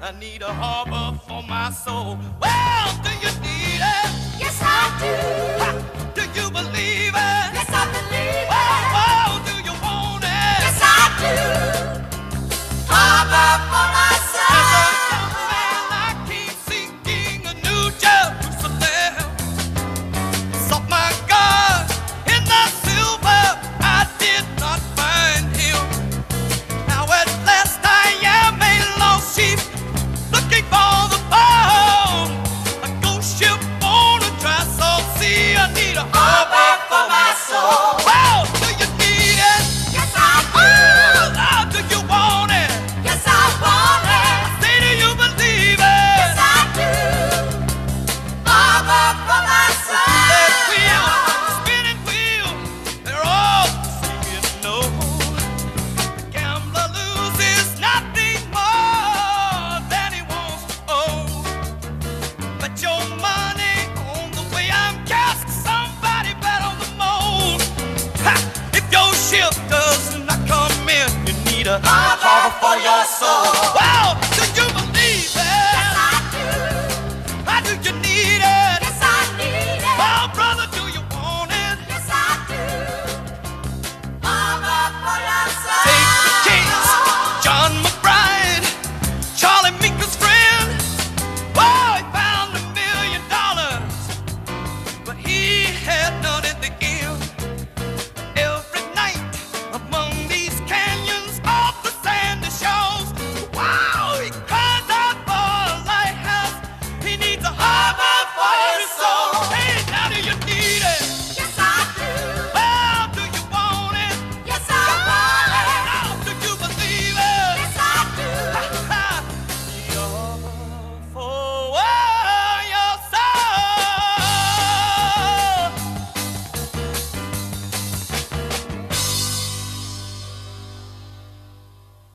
I need a harbor for my soul. Well, do you need it? Yes, I do. Ha! Do you believe it? Yes, I believe it. Oh, do you want it? Yes, I do. Harbor for my soul. As a young man, I keep seeking a new Jerusalem. Sought my God in the silver, I did not find him. Now at last I am a lost sheep, looking for the fold. A ghost ship on a dry salt sea. I need a harbor for my soul. Well, do you need it? Yes, I do. Oh, Lord, do you want it? Yes, I want it. Say, do you believe it? Yes, I do. Harbor for my soul. That wheel, spinning wheel, they're all saying no. The gambler loses nothing more than he wants to owe. Bet your money on the way I'm cast. Somebody bet on the moon. Ha! If your ship does not come in, you need a harbor for your soul.